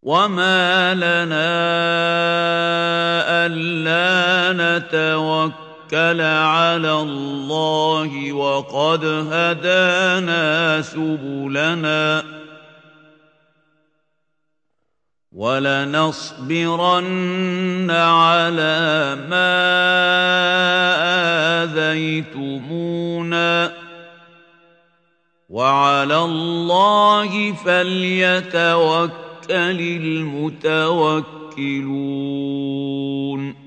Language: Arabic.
وما لنا ألا نتوكل على الله وقد هدانا سبلنا ولنصبرن على ما آذيتمونا وعلى الله فليتوكل المتوكلون